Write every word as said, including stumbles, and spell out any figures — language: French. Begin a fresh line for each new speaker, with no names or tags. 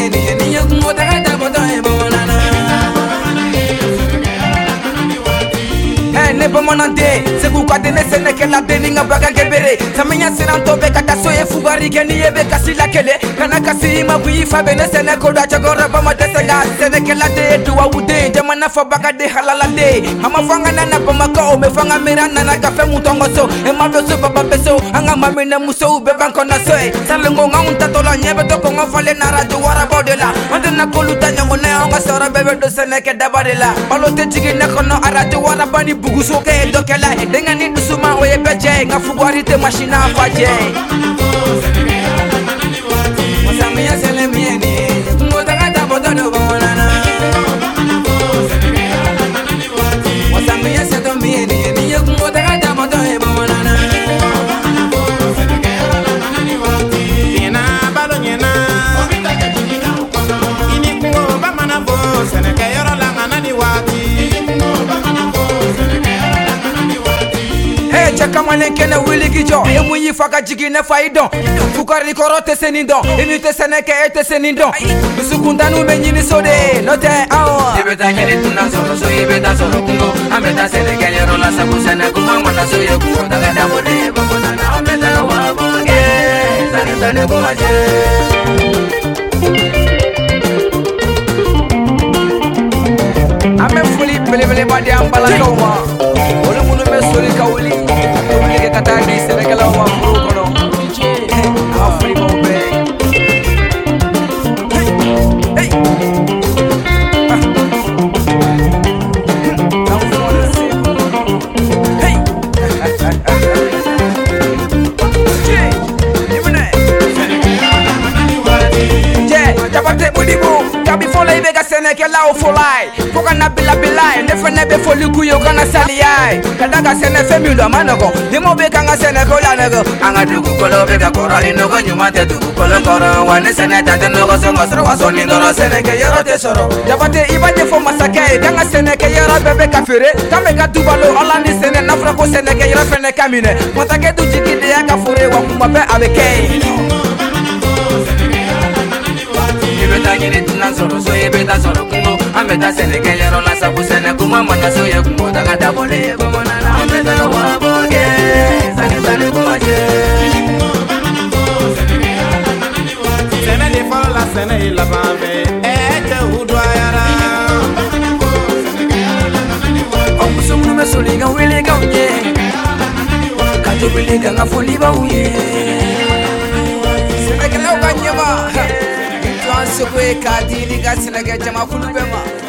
mieni ni yuko daga da bodo e bonana ne bamanande se ku ka dene sene ke la deni nga baga gebere samenya siranto be kata soye fugari ke ni ebe kasila kele kana kasi ma bui fa bene sene ko da chagora ba ma desanga sene ke la de duwa ude jamana fa baga de halala de ama fanga na ba ma ko me fanga mirana na ka fe mutongo so e ma be so baba beso anga ma me na muso be banko na so e salengo nga unta to la nyebe to ko nga fale na radio wara bodela ande na ko luta nyango ne nga sora bebe do sene ke dabadela balote jigi ne kono arate wara bani bugu so ke dokela denga ni dusuma oye beje nga fugwari te machine afaje Mosamia sele mieni ngota kata bodono bonana Mosamia seto mieni ni ngota kata bodono bonana Ina balonyena ini ko ba mana bo sene ke yoro la ngana ni wati kama kene wili gijo e mu yi faka jigi ne faidon fukari korote senindo imite seneke ete senindo musukunda nu menyini sode note awo ibeta nyene tuna solo so ibeta solo kungo ameta seneke yero la sabu sene kuma mata so ye kungo daga da bode babona na ameta wa boge sane sane kumaje ame fuli bele bele badi ambala kauma olu munu me soli kawli Obligué kata di Sénégal la ma furu kono a furi mo be hey hey hey ibne je jabate mudibo kabi fola ibe ga Sénégal la o folai foka na bila bila ne fe ne be foli kuyo kana sali ai kada ga sene fe mi do manoko de mo be kanga sene ko la nego anga dugu kolo be ga korali no go nyuma te dugu kolo koro wane sene ta te no go songo sro waso ni ndoro sene ke yoro te soro jabate ibaje fo masake kanga sene ke yoro bebe kafire kame ga tubalo ala ni sene na fra ko sene ke yoro fe ne kamine motake du jikide ya kafure wa kuma be abeke Ibeta nyini tuna soro so ibeta soro kungo Ameta sene ke yero la sabu sene kuma mata so ye kungo daga da bole bomona na ameta wa boge sane sane kumaje Sene li fala la sene ila bambe ete hudwa yara Okuso munu me soliga wili ga unye Kato wili ga nga foli ba unye Sene ke lau ka nyema Sekwe kadiri ga sinage jama kulubema